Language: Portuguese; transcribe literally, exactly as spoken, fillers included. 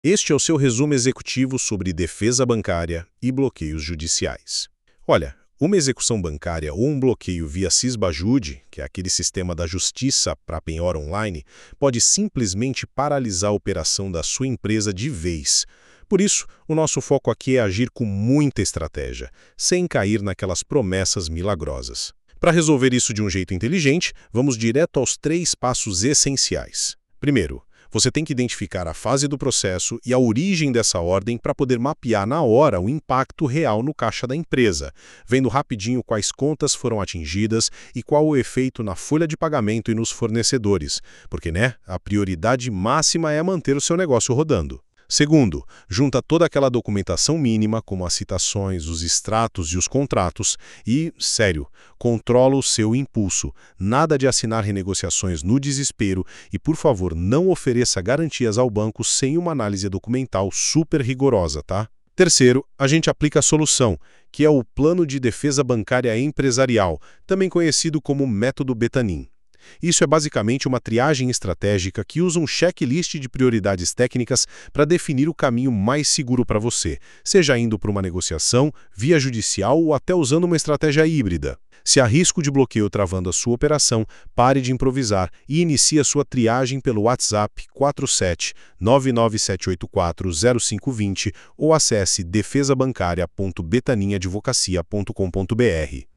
Este é o seu resumo executivo sobre defesa bancária e bloqueios judiciais. Olha, uma execução bancária ou um bloqueio via Sisbajude, que é aquele sistema da justiça para penhora online, pode simplesmente paralisar a operação da sua empresa de vez. Por isso, o nosso foco aqui é agir com muita estratégia, sem cair naquelas promessas milagrosas. Para resolver isso de um jeito inteligente, vamos direto aos três passos essenciais. Primeiro, você tem que identificar a fase do processo e a origem dessa ordem para poder mapear na hora o impacto real no caixa da empresa, vendo rapidinho quais contas foram atingidas e qual o efeito na folha de pagamento e nos fornecedores, porque, né, a prioridade máxima é manter o seu negócio rodando. Segundo, junta toda aquela documentação mínima, como as citações, os extratos e os contratos, e, sério, controla o seu impulso. Nada de assinar renegociações no desespero e, por favor, não ofereça garantias ao banco sem uma análise documental super rigorosa, tá? Terceiro, a gente aplica a solução, que é o Plano de Defesa Bancária Empresarial, também conhecido como Método Betanin. Isso é basicamente uma triagem estratégica que usa um checklist de prioridades técnicas para definir o caminho mais seguro para você, seja indo para uma negociação, via judicial ou até usando uma estratégia híbrida. Se há risco de bloqueio travando a sua operação, pare de improvisar e inicie a sua triagem pelo WhatsApp quatro sete nove nove sete oito quatro zero cinco dois zero ou acesse defesa bancária ponto betanin advocacia ponto com ponto br.